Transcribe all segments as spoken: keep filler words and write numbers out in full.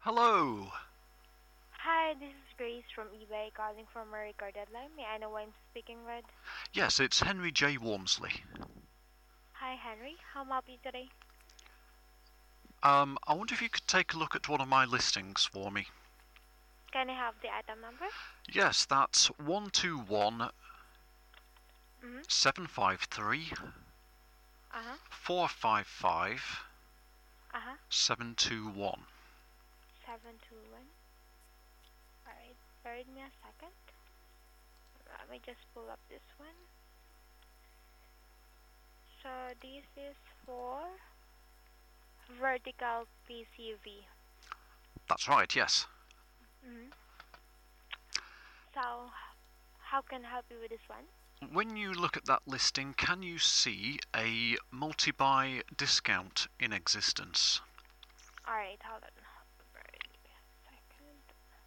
Hello. Hi, this is Grace from eBay calling from a recorded line. May I know who I'm speaking with? Yes, it's Henry J. Wormsley. Hi, Henry. How may I help you today? Um, I wonder if you could take a look at one of my listings for me. Can I have the item number? Yes, that's one two one Mm-hmm. seven five three Uh-huh. four five five Uh-huh. seven two one. seven two one. Alright, bear with me a second. Let me just pull up this one. So this is for vertical P C V. That's right, yes. Mm-hmm. So, how can I help you with this one? When you look at that listing, can you see a multi-buy discount in existence? Alright, hold on. Bear with me a second.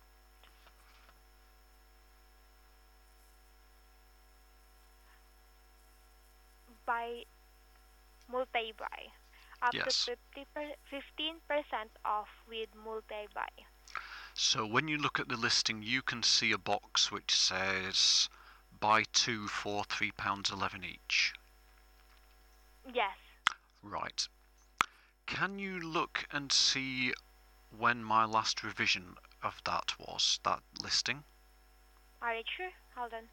Buy multi-buy. Up to Yes. fifty per, fifteen percent off with multi-buy. So when you look at the listing, you can see a box which says buy two for three pounds eleven each. Yes. Right. Can you look and see when my last revision of that was, that listing? Alright, sure. Hold on.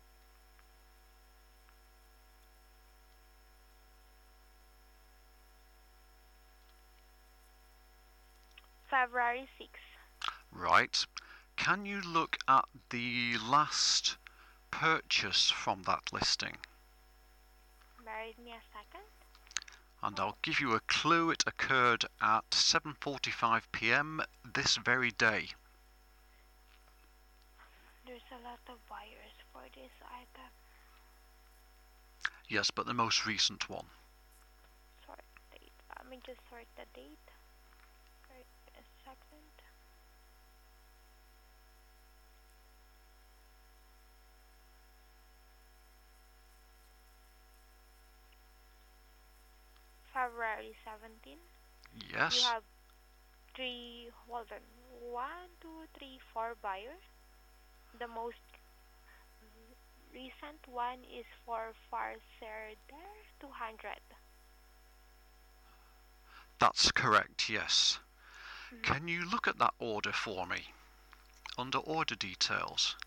February sixth. Right. Can you look at the last purchase from that listing? Bear with me a second. And I'll give you a clue. It occurred at seven forty-five p m this very day. There's a lot of buyers for this item. Yes, but the most recent one. Sort date. Let me just sort the date. Wait a second. February seventeenth. Yes. You have three, hold on. One, two, three, four buyers. The most recent one is for Farser two hundred. That's correct, yes. Mm-hmm. Can you look at that order for me? Under order details.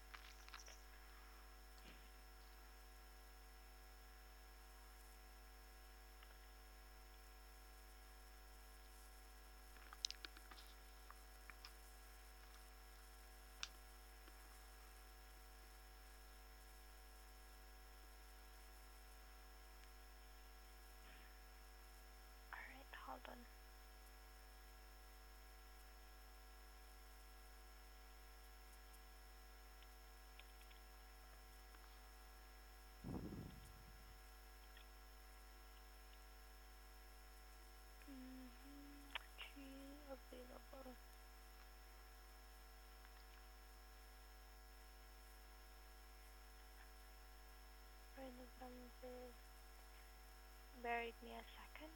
Alright, hold on. Mm-hmm. Three available. For November. Bear with me a second.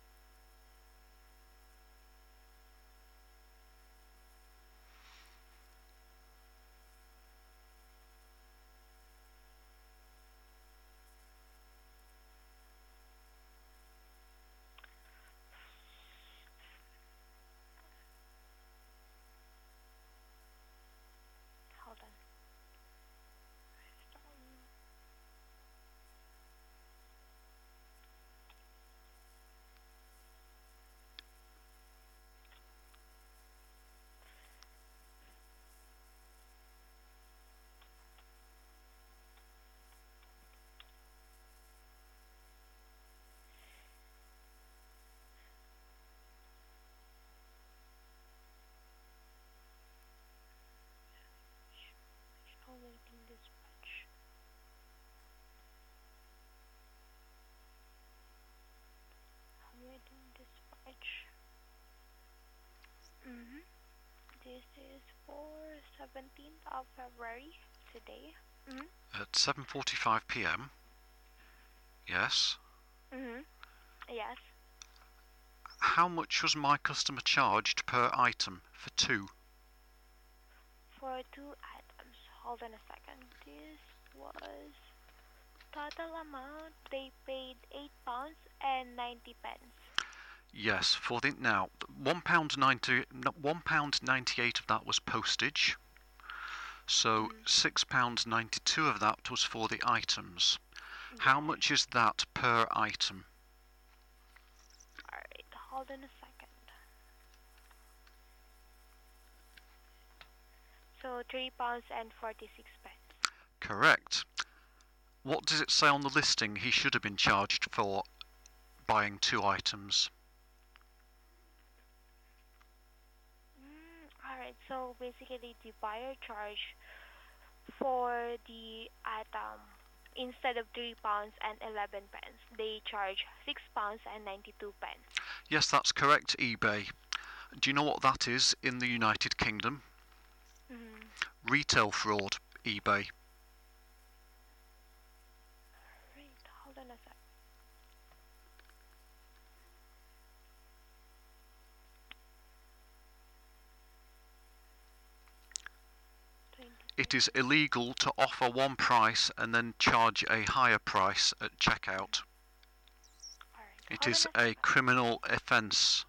Hold on. Um, Awaiting dispatch. Awaiting dispatch. Mm-hmm. This is for seventeenth of February, today. Mm-hmm. At seven forty-five p m. Yes. Mm-hmm. Yes. How much was my customer charged per item for two? for two items. Hold on a second. This was total amount. They paid eight pounds and ninety pence. Yes, for the now one pound ninety, one pound ninety eight of that was postage. So Mm. six pounds ninety two of that was for the items. Yeah. How much is that per item? Alright, hold on a second. So three pounds and forty six pence. Correct. What does it say on the listing he should have been charged for buying two items? Mm, Alright, so basically the buyer charge for the item, instead of three pounds and eleven pence, they charge six pounds and ninety two pence. Yes, that's correct, eBay. Do you know what that is in the United Kingdom? Mm-hmm. Retail fraud, eBay. Right, hold on a sec. It is illegal to offer one price and then charge a higher price at checkout. Alright, It hold is on a a second. criminal offence.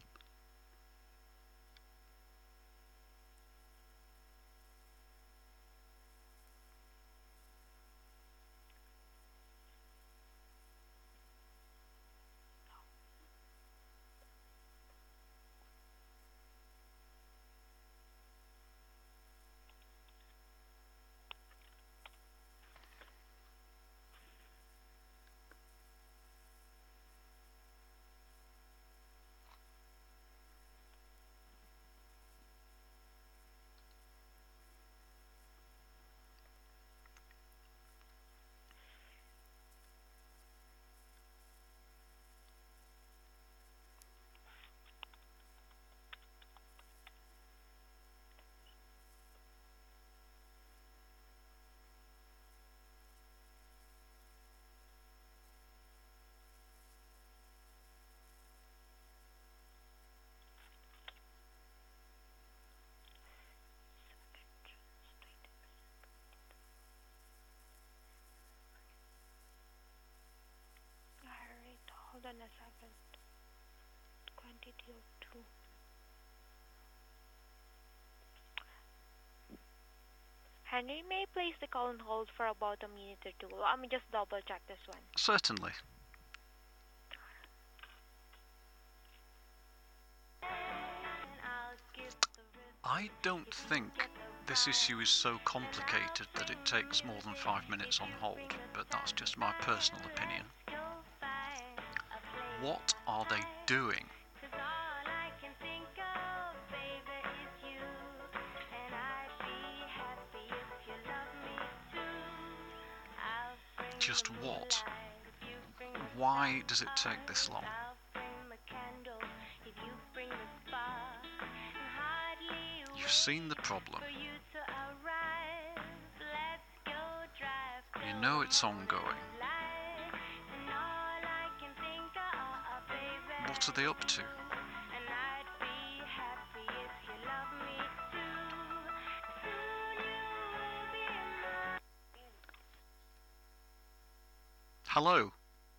Alright, hold on a second. Quantity of two. Henry, may I place the call on hold for about a minute or two? Let me just double check this one. Certainly. I don't think this issue is so complicated that it takes more than five minutes on hold, but that's just my personal opinion. What are they doing? Just what? Why does it take this long? You've seen the problem. You know it's ongoing. What are they up to? Hello.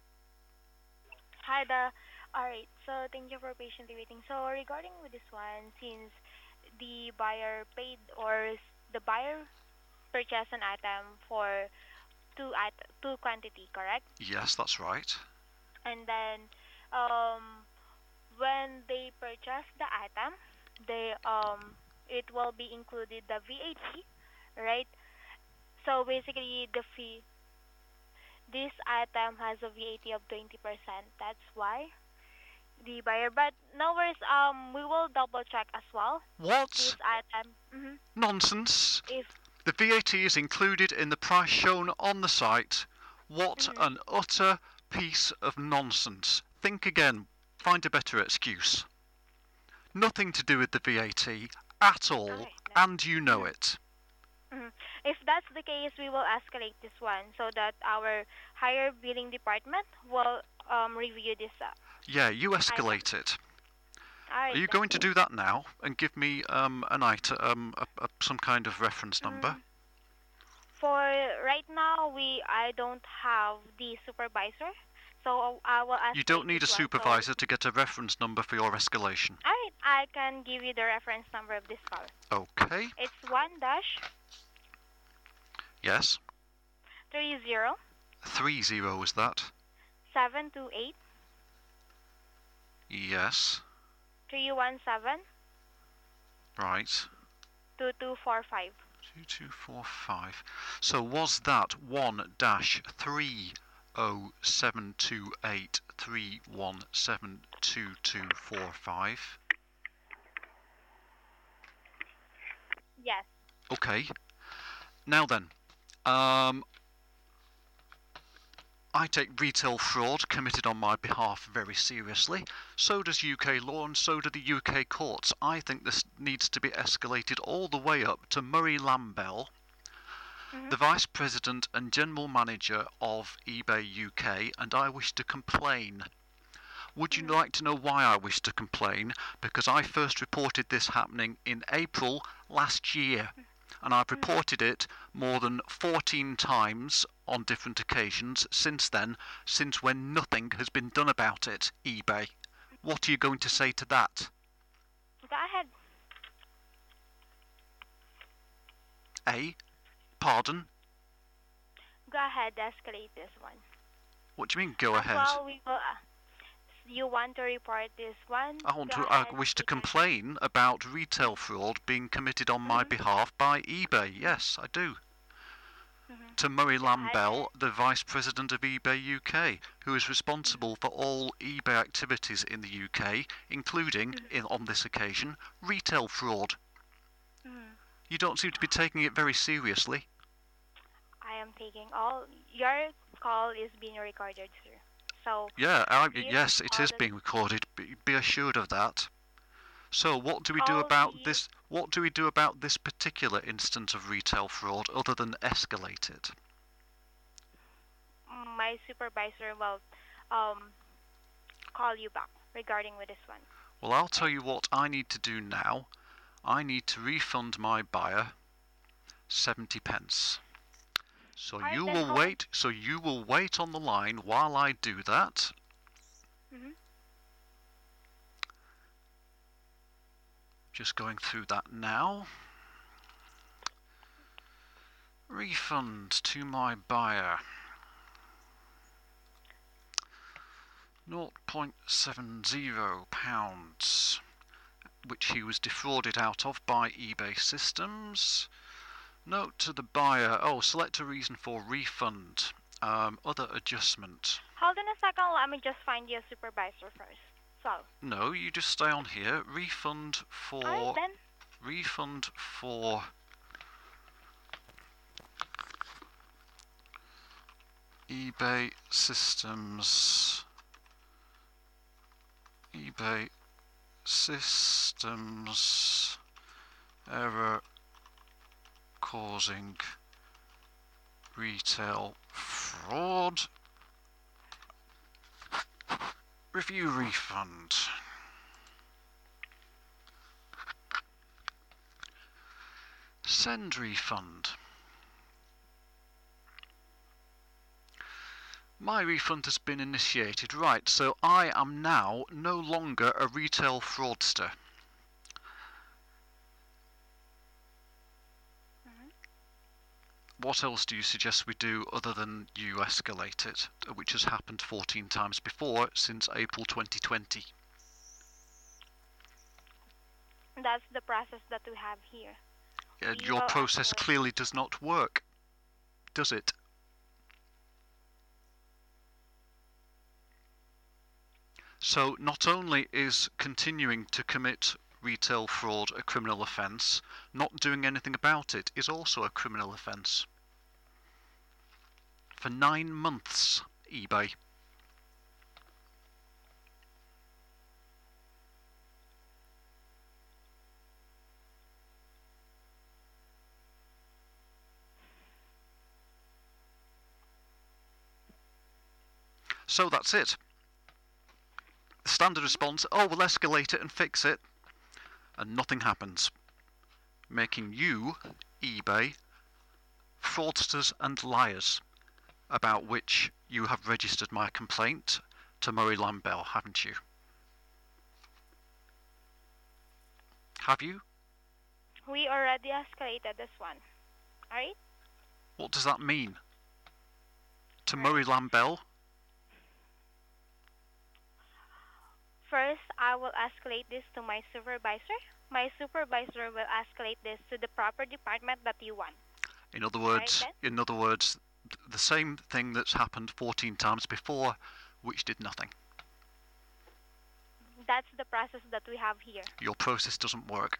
Hi, the. Alright, so thank you for patiently waiting. So regarding with this one, since the buyer paid or s- the buyer purchased an item for two at two quantity, correct? Yes, that's right. And then, um, when they purchase the item, they um, it will be included the V A T, right? So basically, the fee. This item has a V A T of twenty percent. That's why the buyer. But no worries. Um, we will double check as well. This What? item. Mm-hmm. Nonsense. If. The V A T is included in the price shown on the site. What Mm-hmm. an utter piece of nonsense. Think again. Find a better excuse. Nothing to do with the V A T at all, Okay. and you know Mhm. it. Mhm. If that's the case, we will escalate this one so that our higher billing department will um, review this. Uh, Yeah, you escalate it. All Are right you then. going to do that now and give me um, an item, um, a, a, some kind of reference number? Mm, for right now, we I don't have the supervisor, so I will You escalate don't need a this one. So, supervisor to get a reference number for your escalation. all right, I can give you the reference number of this call. Okay. It's one dash Yes. three zero Three zero is that? seven two eight Yes. three one seven Right. two two four five. Two two four five. So was that one dash three oh seven two eight three one seven two two four five? Yes. Okay. Now then, um, I take retail fraud committed on my behalf very seriously. So does U K law and so do the U K courts. I think this needs to be escalated all the way up to Murray Lambell, Mm-hmm. the Vice President and General Manager of eBay U K, and I wish to complain. Would you Mm-hmm. like to know why I wish to complain? Because I first reported this happening in April last year, and I've reported it more than fourteen times on different occasions since then, since when nothing has been done about it, eBay. What are you going to say to that? Go ahead. A. Pardon? Go ahead. Escalate this one. What do you mean, go As ahead? well, we will. Uh, you want to report this one? I want Go to, I ahead. wish to We can- complain about retail fraud being committed on my Mhm. behalf by eBay. Yes, I do. Mhm. To Murray Go ahead. Lambell, the Vice President of eBay U K, who is responsible for all eBay activities in the U K, including, in, on this occasion, retail fraud. Mhm. You don't seem to be taking it very seriously. I am taking all. Your call is being recorded, sir. So. Yeah, I, Please yes, it call is the- being recorded. Be, be assured of that. So, what do we do Call about the- this? What do we do about this particular instance of retail fraud, other than escalate it? My supervisor will um call you back regarding with this one. Well, I'll tell you what I need to do now. I need to refund my buyer seventy pence. So Alright, you then will hold- wait. So you will wait on the line while I do that. Mhm. Just going through that now. Refund to my buyer. zero point seven zero pounds, which he was defrauded out of by eBay Systems. Note to the buyer, oh, select a reason for refund. Um, other adjustment. Hold on a second. Let me just find your supervisor first. So. No, you just stay on here. Refund for... Alright then. Refund for... eBay Systems... eBay Systems... error causing retail fraud. Review refund. Send refund. My refund has been initiated. Right, so I am now no longer a retail fraudster. What else do you suggest we do other than you escalate it, which has happened fourteen times before since April twenty twenty? That's the process that we have here. Uh, We your will process escalate. clearly does not work, does it? So not only is continuing to commit retail fraud a criminal offence, not doing anything about it is also a criminal offence. For nine months, eBay. So that's it. The standard response, oh, we'll escalate it and fix it, and nothing happens, making you, eBay, fraudsters and liars, about which you have registered my complaint to Murray Lambell, haven't you? Have you? We already escalated this one. Alright? What does that mean? To Right. Murray Lambell? First, I will escalate this to my supervisor. My supervisor will escalate this to the proper department that you want. In other words, Right, in other words, the same thing that's happened fourteen times before, which did nothing. That's the process that we have here. Your process doesn't work.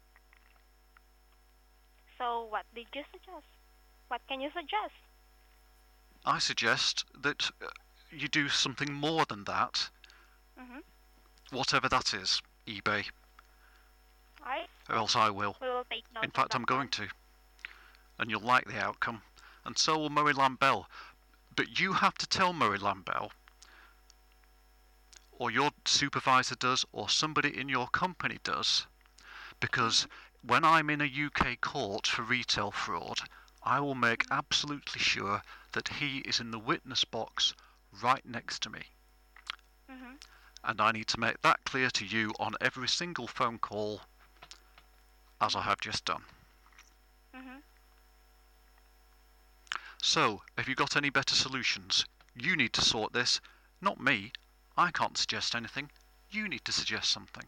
So what did you suggest? What can you suggest? I suggest that uh, you do something more than that, Mm-hmm. whatever that is, eBay, Alright? or else I will. We will take note In fact, of I'm that going one. to. And you'll like the outcome. And so will Murray Lambell. But you have to tell Murray Lambell, or your supervisor does, or somebody in your company does, because when I'm in a U K court for retail fraud, I will make absolutely sure that he is in the witness box right next to me. Mm-hmm. And I need to make that clear to you on every single phone call, as I have just done. Mm-hmm. So, have you got any better solutions? You need to sort this, not me. I can't suggest anything. You need to suggest something.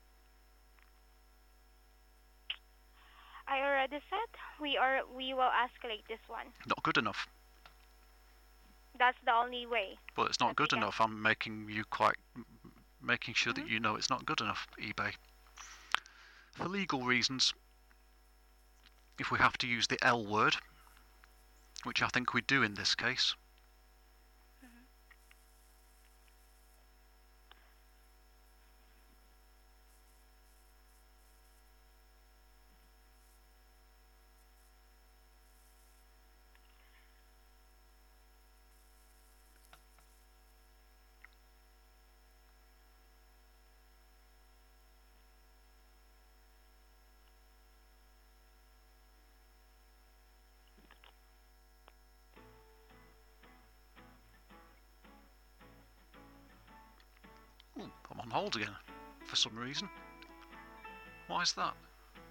I already said we are we will escalate this one. Not good enough. That's the only way. Well, it's not That we good can- enough. I'm making you quite, making sure that Mhm. you know it's not good enough, eBay. For legal reasons, if we have to use the L word, which I think we do in this case, ooh, I'm on hold again, for some reason. Why is that?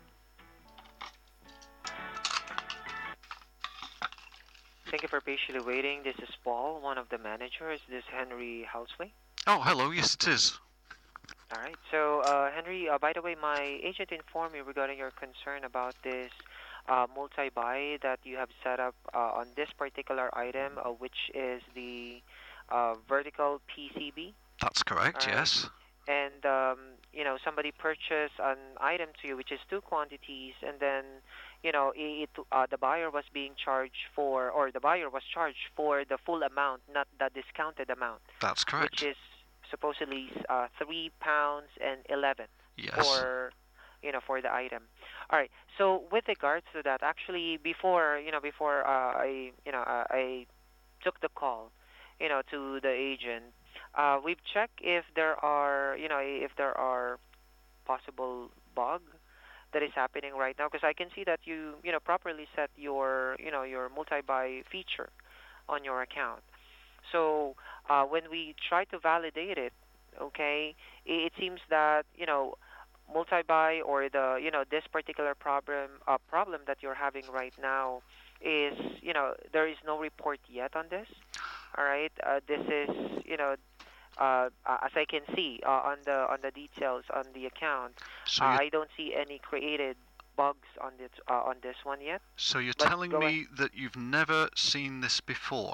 Thank you for patiently waiting. This is Paul, one of the managers. This is Henry Housley. Oh, hello, yes it is. All right. So, uh, Henry, uh, by the way, my agent informed me regarding your concern about this uh, multi-buy that you have set up uh, on this particular item, uh, which is the uh, vertical P C B. That's correct, Alright. yes. And, um, you know, somebody purchased an item to you, which is two quantities, and then, you know, it, uh, the buyer was being charged for, or the buyer was charged for the full amount, not the discounted amount, That's correct. which is supposedly uh, three pounds and eleven Yes. for, you know, for the item. All right. So with regards to that, actually, before, you know, before uh, I, you know, uh, I took the call, you know, to the agent, uh, we've checked if there are, you know, if there are possible bug that is happening right now, because I can see that you, you know, properly set your, you know, your multi-buy feature on your account. So uh, when we try to validate it, okay, it, it seems that, you know, multi-buy or the, you know, this particular problem, uh, problem that you're having right now is, you know, there is no report yet on this. All right, uh, this is, you know, uh, as I can see uh, on the on the details on the account, So uh, you're, I don't see any created bugs on this uh, on this one yet. so you're but telling go me that you've never seen this before?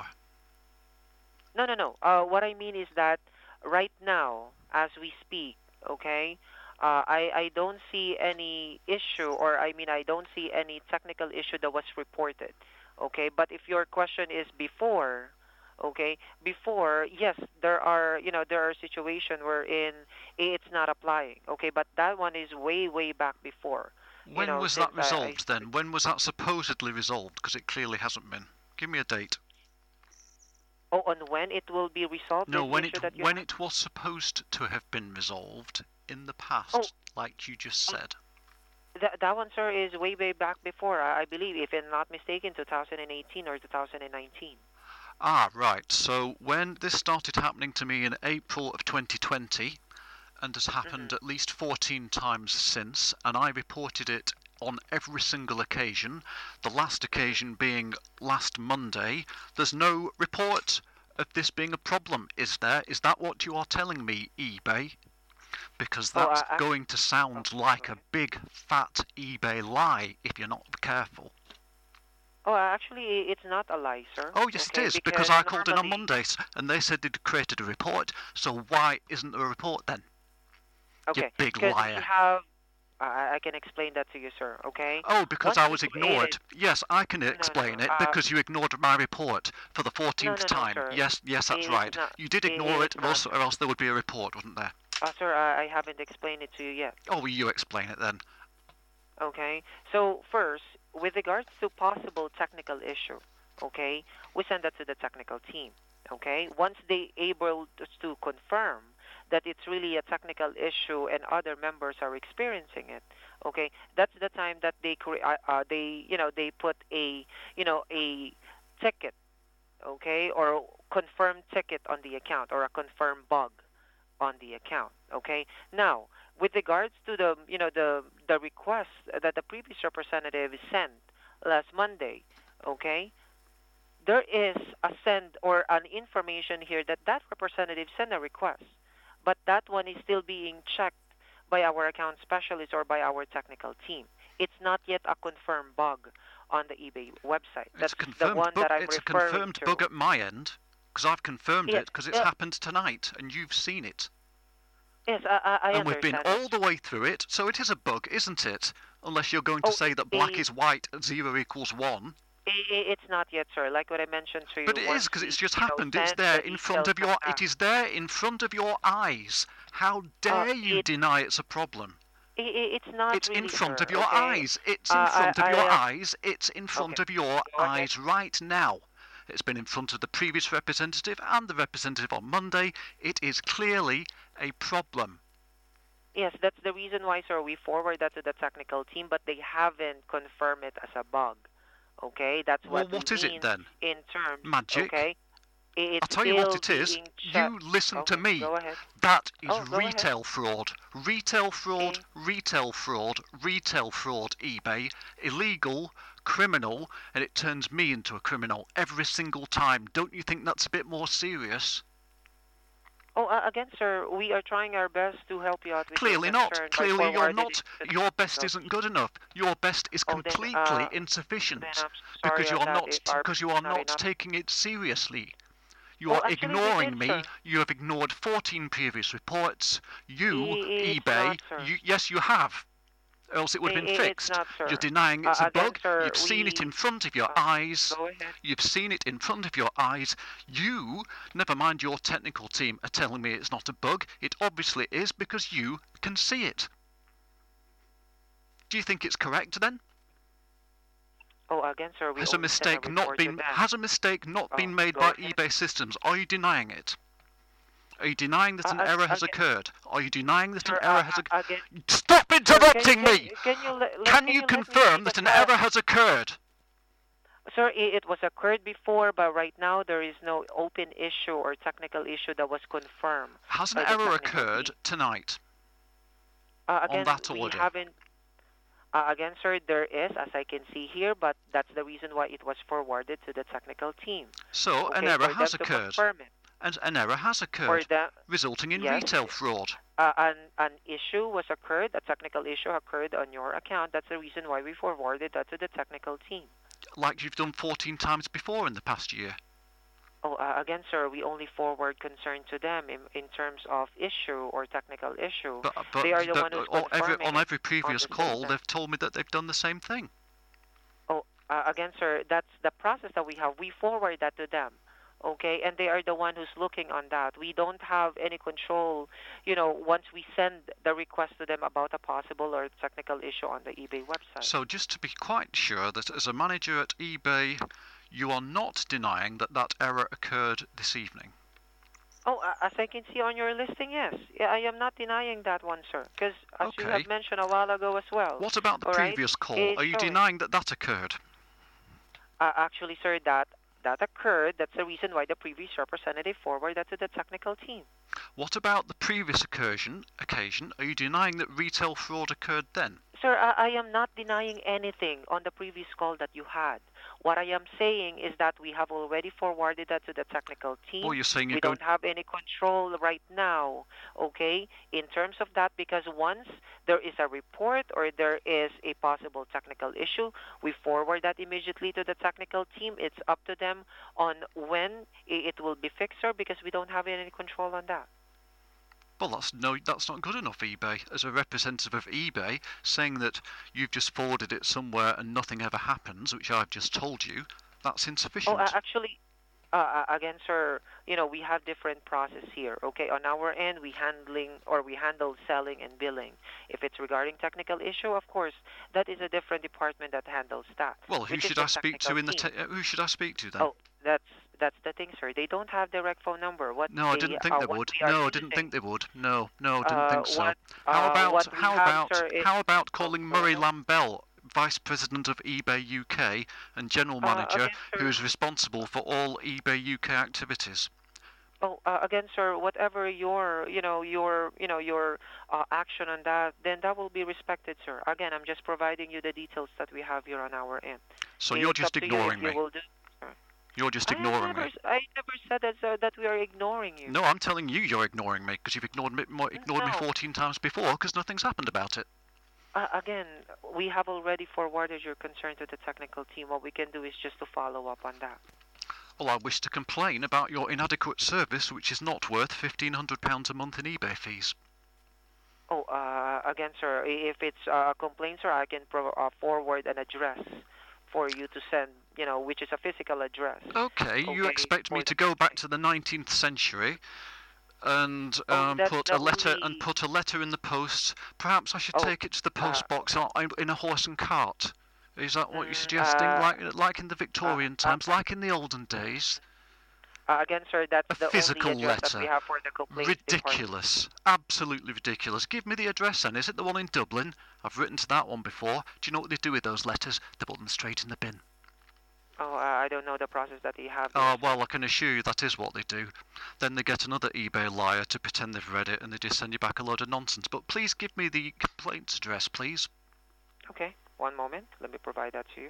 No, no, no. Uh, what I mean is that right now, as we speak, okay, uh, I I don't see any issue, or I mean I don't see any technical issue that was reported, okay. But if your question is before, okay, before, yes, there are, you know, there are situations wherein it's not applying, okay. But that one is way way back before. When know, was that since I- I resolved then? When was that supposedly resolved? Because it clearly hasn't been. Give me a date. Oh, on when it will be resolved, No, this when issue it that you when have? it was supposed to have been resolved in the Oh, past, like you just oh, said. that that one, sir, is way, way back before. I, I believe, if I'm not mistaken, two thousand eighteen or two thousand nineteen. Ah, right. So when this started happening to me in April of twenty twenty, and has happened Mm-hmm. at least fourteen times since, and I reported it on every single occasion, the last Mm-hmm. occasion being last Monday, there's no report of this being a problem, is there? Is that what you are telling me, eBay? Because Oh, that's uh, actually, going to oh, sound go like a ahead. big fat eBay lie if you're not careful. Oh, actually, it's not a lie, sir. Oh, yes, it Okay, is, because because I called in on normally, Mondays and they said they'd created a report, so why isn't there a report then? You okay, big because we liar. have, I I can explain that to you, sir. Okay, Oh, because once I we was ignored. created, Yes, I can no, no, explain no, it uh, because you ignored my report for the no, fourteenth no, no, time. sir. Yes, yes, that's It's right. not. You did i- ignore it, It's or not, else, sir. or else there would be a report, wouldn't there? Uh, sir, I I haven't explained it to you yet. Oh, well, you explain it then. Okay. So first, with regards to possible technical issue, okay, we send that to the technical team. Okay. Once they able to to confirm that it's really a technical issue and other members are experiencing it, okay, that's the time that they cre- uh, uh, they you know they put a you know a ticket, okay, or confirmed ticket on the account or a confirmed bug on the account. Okay. Now, with regards to the you know the the request that the previous representative sent last Monday, okay, there is a send or an information here that that representative sent a request, but that one is still being checked by our account specialist or by our technical team. It's not yet a confirmed bug on the eBay website. It's That's a the confirmed one bug. that I'm It's a referring confirmed bug to. at my end because I've confirmed Yes, it because it's uh, happened tonight and you've seen it. yes, I, I I And we've been understand that, all the sir. way through it, so it is a bug, isn't it? Unless you're going to Oh, say that black a is white and zero equals one. I- i- It's not yet, sir. Like what I mentioned to But you, it is once because it's we, just you know, happened. It's send there the in front details of of your. It that, is there in front of your eyes. How uh, dare you it, deny it's a problem? i i- it's not It's in really, front sir. of your Okay. eyes. It's in Uh, I, front of your I, uh, eyes. It's in okay. front of your Go ahead. eyes right now. It's been in front of the previous representative and the representative on Monday. It is clearly a problem. Yes, that's the reason why, sir, we forward that to the technical team, but they haven't confirmed it as a bug. Okay, that's Well, what we what is it mean then? in terms. Magic? Okay, I- I'll it's tell you what still it is. being You checked. listen to Okay, me. go ahead. That is Oh, go ahead. retail fraud. Retail fraud, Eh, retail fraud, retail fraud, eBay. Illegal, criminal, and it turns me into a criminal every single time. Don't you think that's a bit more serious? Oh, uh, again, sir, we are trying our best to help you out with your Clearly not. concern by Clearly you're forwarding not. it to the Your best technical isn't team. good enough. Your best is Oh, then, completely uh, insufficient then I'm because sorry you on are that not if our because you best are is not not enough. taking it seriously. You Oh, are actually, we did, ignoring me. sir. You have ignored fourteen previous reports. You, I- It's eBay, not, sir. you, yes, you have. Or else it would I- have been I- It's fixed. not, You're sir. denying Uh, it's a again, bug. sir, You've seen it we. in front of your Uh, eyes. go ahead. You've seen it in front of your eyes. You, never mind your technical team, are telling me it's not a bug. It obviously is because you can see it. Do you think it's correct then? Oh, again, sir, we Has a only send a mistake not report to been them. has a mistake not Oh, been made go by ahead. eBay systems? Are you denying it? Are you denying that Uh, an ag- error has again, occurred? Are you denying that an sir, error uh, has uh, occurred? again, Stop sir, can, interrupting can, me! can you let, let- Can can you you let me confirm speak that as an well? error has occurred? Sir, i- it was occurred before, but right now there is no open issue or technical issue that was confirmed Has an by the error technical occurred team. tonight Uh, on again, that we order? haven't. Uh, again, sir, there is, as I can see here, but that's the reason why it was forwarded to the technical team. So an Okay, error for has them to occurred, confirm it. and an error has For occurred, them, resulting in yes, retail fraud. uh, an an issue was occurred, a technical issue occurred on your account. That's the reason why we forwarded that to the technical team. Like you've done fourteen times before in the past year. Oh, uh, again, sir, we only forward concern to them in, in terms of issue or technical issue. But, but, They are the but one who's on every, confirming on it every on previous the call, system. they've told me that they've done the same thing. Oh, uh, again, sir, that's the process that we have. We forward that to them, okay? And they are the one who's looking on that. We don't have any control, you know, once we send the request to them about a possible or technical issue on the eBay website. So just to be quite sure that as a manager at eBay, You are not denying that that error occurred this evening. Oh, uh, as I can see on your listing, yes. Yeah, I am not denying that one, sir. Because as you Okay. have mentioned a while ago as well. What about the all right, previous call? it's Are you showing. denying that that occurred? Uh, actually, sir, that that occurred. That's the reason why the previous representative forwarded that to the technical team. What about the previous occasion? Occasion? Are you denying that retail fraud occurred then? Sir, I, I am not denying anything on the previous call that you had. What I am saying is that we have already forwarded that to the technical team. Or you're saying you're we going don't have any control right now, okay, in terms of that, because once there is a report or there is a possible technical issue, we forward that immediately to the technical team. It's up to them on when it will be fixed, sir, because we don't have any control on that. Well, that's no, that's not good enough, eBay. As a representative of eBay, saying that you've just forwarded it somewhere and nothing ever happens, which I've just told you, that's insufficient. Oh, uh, actually, uh, uh, again, sir, you know, we have different process here. Okay, on our end, we handling or we handle selling and billing. If it's regarding technical issue, of course, that is a different department that handles that. Well, who which is should the I speak to technical in the team. te- uh, who should I speak to then? Oh, that's that's the thing, sir. They don't have direct phone number. What no, I they, didn't think uh, they what would. we are No, I using, didn't think they would. No, no, I didn't uh, think so. what, how uh, about what we how have, about sir, is, how about oh, calling go Murray ahead. Lambell, Vice President of eBay U K and General Uh, Manager, again, sir, who is responsible for all eBay U K activities? Oh, uh, again, sir, whatever your, you know, your, you know, your uh, action on that, then that will be respected, sir. Again, I'm just providing you the details that we have here on our end. So It's you're up just to you ignoring if you me. will do. You're just I have ignoring never, me. I never said that, sir, that we are ignoring you. No, I'm telling you, you're ignoring me because you've ignored me, more, ignored me No. fourteen times before because nothing's happened about it. Uh, again, we have already forwarded your concern to the technical team. What we can do is just to follow up on that. Well, I wish to complain about your inadequate service, which is not worth fifteen hundred pounds a month in eBay fees. Oh, uh, again, sir, if it's a complaint, sir, I can pro- uh, forward an address for you to send, you know, which is a physical address. Okay, you Okay, expect me for to the go back complaint. to the nineteenth century and Oh, um, that's put the a letter only- and put a letter in the post. Perhaps I should Oh, take it to the post uh, box on- in a horse and cart. Is that what you're Mm, suggesting? uh, like, like in the Victorian uh, times, like in the olden days? Uh, again, sir, that's A the physical only address that we letter. have for the complaints department. Ridiculous. Absolutely ridiculous. Give me the address then. Is it the one in Dublin? I've written to that one before. Do you know what they do with those letters? They put them straight in the bin. Oh, uh, I don't know the process that you have. Oh, there, well, I can assure you that is what they do. Then they get another eBay liar to pretend they've read it and they just send you back a load of nonsense. But please give me the complaints address, please. sir. Okay, one moment. Let me provide that to you.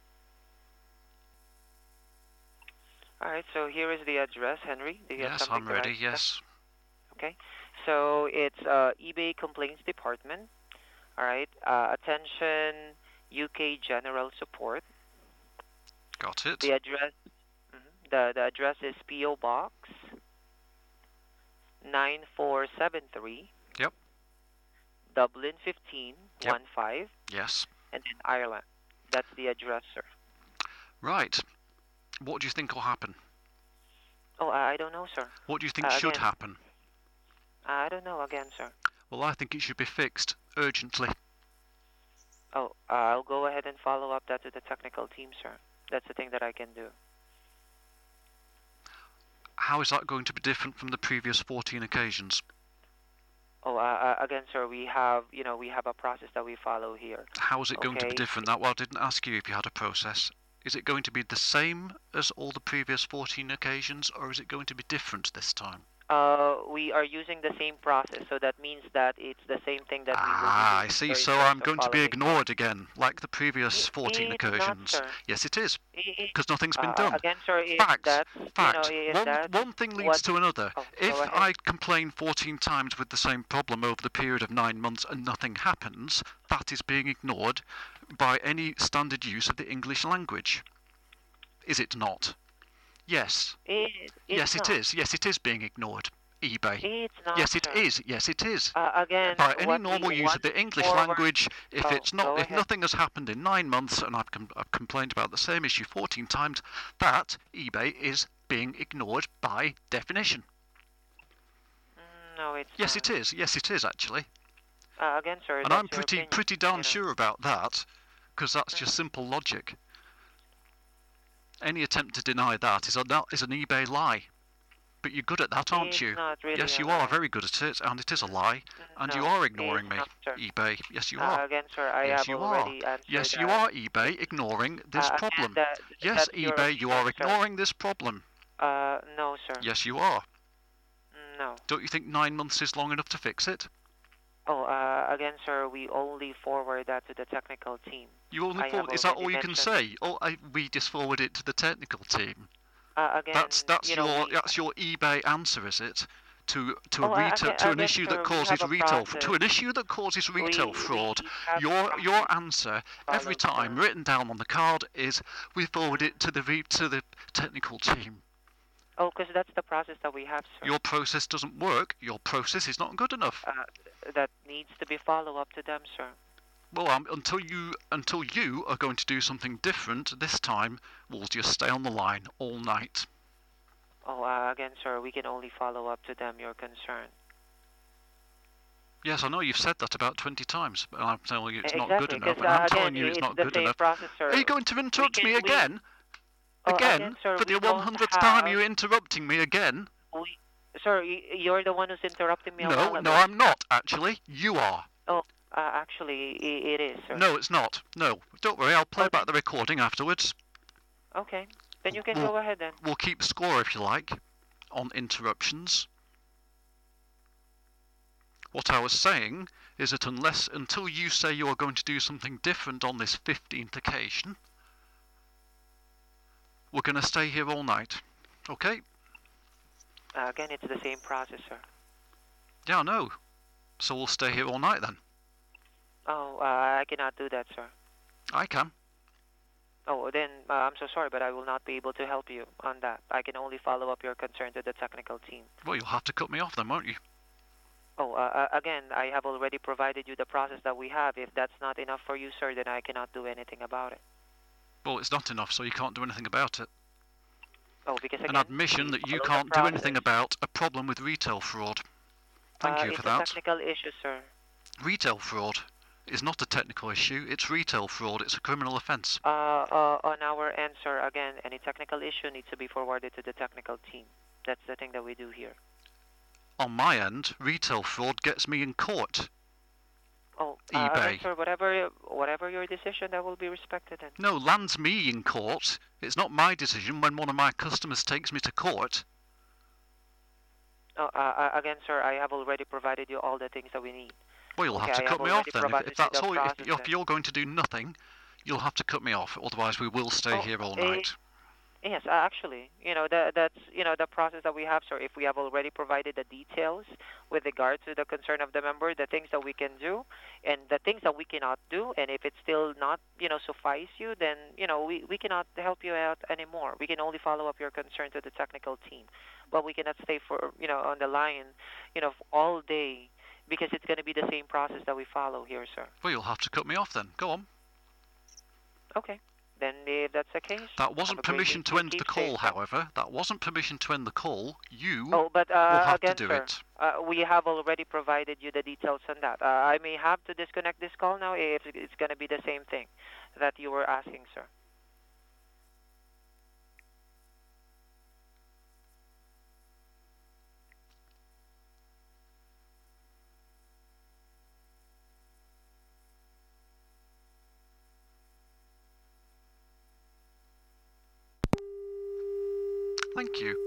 All right, so here is the address, Henry. Do you have Yes, something I'm to ready, write down? yes. Okay, so it's uh, eBay Complaints Department. All right, uh, attention U K General Support. Got it. The address, mhm, the the address is P O Box nine four seven three. Yep. Dublin fifteen Yep. one five, Yes. and then Ireland. That's the address, sir. Right. What do you think will happen? Oh, I I don't know, sir. What do you think Uh, should again. happen? I don't know again, sir. Well, I think it should be fixed urgently. Oh, uh, I'll go ahead and follow up that to the technical team, sir. That's the thing that I can do. How is that going to be different from the previous fourteen occasions? Oh, uh, uh, again, sir, we have, you know, we have a process that we follow here. How is it going to be Okay. different? That well, I didn't ask you if you had a process. Is it going to be the same as all the previous fourteen occasions, or is it going to be different this time? Uh, we are using the same process, so that means that it's the same thing that we will be Ah, I doing, see. sir, in So terms I'm of going to be following. ignored again, like the previous I- fourteen it's not, occasions. sir. Yes, it is, I- I- because nothing's been uh, done. Again, sir, if Fact, that's, Fact. you know, if one, that's one thing leads what- to another. Oh, If go ahead. I complain fourteen times with the same problem over the period of nine months and nothing happens, that is being ignored by any standard use of the English language. Is it not? Yes. It, it's Yes, not. it is. Yes, it is being ignored. eBay. It's not, Yes, it sir. is. Yes, it is. Uh, again, By any what normal we use want of the English forward- language, if Oh, it's not, go if ahead. nothing has happened in nine months and I've, com- I've complained about the same issue fourteen times, that eBay is being ignored by definition. Mm, No, it's Yes, not. it is. Yes, it is actually. Uh, again, sir, And that's I'm your pretty, opinion, pretty darn you know. sure about that, because that's just Mhm. simple logic. Any attempt to deny that is, a, is an eBay lie. But you're good at that, aren't It's you? not really Yes, a you are lie. very good at it, and it is a lie. And you No, are ignoring it's me, not, sir. eBay. Yes, you Uh, are. again, sir, I Yes, have you are. already answered Yes, you that. are, eBay, ignoring this Uh, again, problem. that, Yes, that's your eBay, you opinion, are sir. ignoring this problem. Uh, no, sir. Yes, you are. No. Don't you think nine months is long enough to fix it? Oh, uh, again, sir, we only forward that to the technical team. You only I forward, have is that already all you can mentioned- say? Oh, I, we just forward it to the technical team. Uh, again, That's that's you know, your we, that's your eBay answer, is it? To to Oh, a I- retail again- to an again, issue sir, that we causes have a retail process. to an issue that causes retail we, fraud. we have Your a your process answer followed, every time sir. written down on the card is we forward it to the re- to the technical team. Oh, because that's the process that we have, sir. Your process doesn't work. Your process is not good enough. Uh, that needs to be follow up to them, sir. Well, um, until you until you are going to do something different this time, we'll just stay on the line all night. Oh, uh, again, sir, we can only follow up to them your concern. Yes, I know you've said that about twenty times, but I'm telling you it's exactly, not good enough. 'cause, And I'm uh, telling again, you it's it's not the good same enough. process, sir. Are you going to interrupt can- me we- again? Oh, Again? again, sir, For we the don't one hundredth time, have- you're interrupting me again? We, sir, y- you're the one who's interrupting me a No, while no, ago. I'm not, actually. You are. Oh, uh, actually, i- it is, sir. No, it's not. No, don't worry, I'll play Oh, back the recording afterwards. Okay, then you can Well- go ahead then. We'll keep score, if you like, on interruptions. What I was saying is that unless, until you say you are going to do something different on this fifteenth occasion, we're going to stay here all night. Okay? Uh, again, it's the same process, sir. Yeah, I know. So we'll stay here all night then. Oh, uh, I cannot do that, sir. I can. Oh, then uh, I'm so sorry, but I will not be able to help you on that. I can only follow up your concern to the technical team. Well, you'll have to cut me off then, won't you? Oh, uh, uh, again, I have already provided you the process that we have. If that's not enough for you, sir, then I cannot do anything about it. Well, it's not enough, so you can't do anything about it. Oh, because again, An admission we that you follow the can't do anything process. about a problem with retail fraud. Thank uh, you it's for a that. technical issue, sir. Retail fraud is not a technical issue, it's retail fraud, it's a criminal offence. Uh, uh, on our end, sir, again, any technical issue needs to be forwarded to the technical team. That's the thing that we do here. On my end, retail fraud gets me in court. Oh, uh, again, eBay. sir, whatever, whatever your decision, that will be respected. Then. No, lands me in court. It's not my decision when one of my customers takes me to court. Oh, uh, uh, again, sir, I have already provided you all the things that we need. Well, you'll Okay, have to I cut have me off already then. If, provided if that's you the all, if, process if then. you're going to do nothing, you'll have to cut me off. Otherwise, we will stay Oh, here all eh, night. Yes, uh, actually, you know, that, that's, you know, the process that we have, sir. If we have already provided the details with regard to the concern of the member, the things that we can do, and the things that we cannot do, and if it's still not, you know, suffice you, then, you know, we, we cannot help you out anymore. We can only follow up your concern to the technical team. But we cannot stay for, you know, on the line, you know, all day, because it's going to be the same process that we follow here, sir. Well, you'll have to cut me off then. Go on. Okay. Then if that's the case... That wasn't have a great permission day. to end Keep the call, safe, sir. however. That wasn't permission to end the call. You Oh, but will uh, have again, to do sir, it. uh, we have already provided you the details on that. Uh, I may have to disconnect this call now if it's going to be the same thing that you were asking, sir. Thank you.